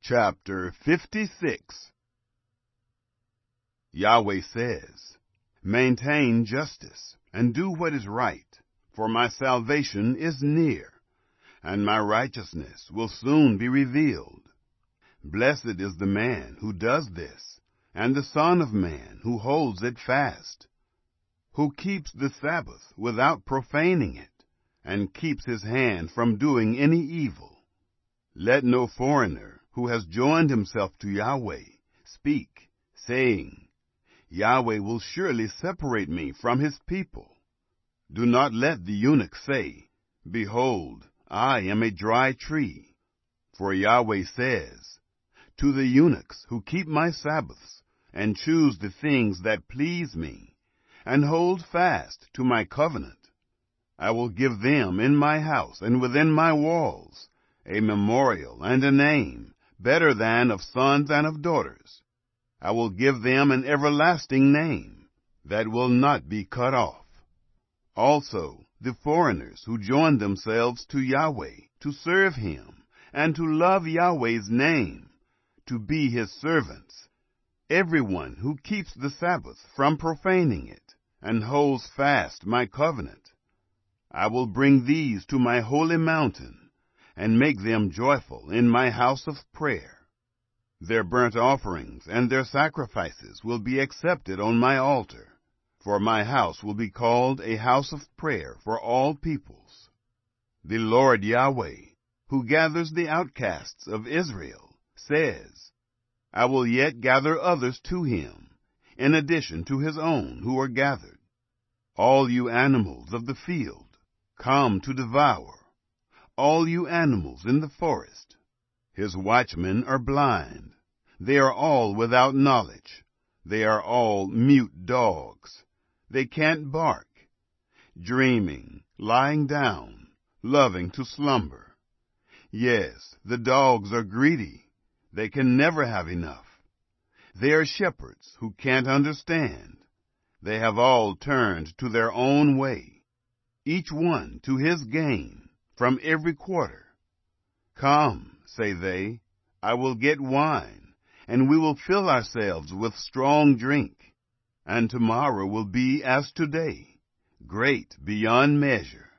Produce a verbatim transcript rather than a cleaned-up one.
Chapter fifty-six. Yahweh says, "Maintain justice, and do what is right, for my salvation is near, and my righteousness will soon be revealed. Blessed is the man who does this, and the Son of Man who holds it fast, who keeps the Sabbath without profaning it, and keeps his hand from doing any evil. Let no foreigner who has joined himself to Yahweh speak, saying, 'Yahweh will surely separate me from his people.' Do not let the eunuch say, 'Behold, I am a dry tree.' For Yahweh says, 'To the eunuchs who keep my Sabbaths, and choose the things that please me, and hold fast to my covenant, I will give them in my house and within my walls a memorial and a name, better than of sons and of daughters. I will give them an everlasting name that will not be cut off.' Also the foreigners who join themselves to Yahweh to serve him, and to love Yahweh's name, to be his servants, everyone who keeps the Sabbath from profaning it, and holds fast my covenant, I will bring these to my holy mountain, and make them joyful in my house of prayer. Their burnt offerings and their sacrifices will be accepted on my altar, for my house will be called a house of prayer for all peoples. The Lord Yahweh, who gathers the outcasts of Israel, says, I will yet gather others to him, in addition to his own who are gathered. All you animals of the field, come to devour, all you animals in the forest. His watchmen are blind. They are all without knowledge. They are all mute dogs. They can't bark. Dreaming, lying down, loving to slumber. Yes, the dogs are greedy. They can never have enough. They are shepherds who can't understand. They have all turned to their own way, each one to his gain, from every quarter. Come, say they, I will get wine, and we will fill ourselves with strong drink, and tomorrow will be as today, great beyond measure.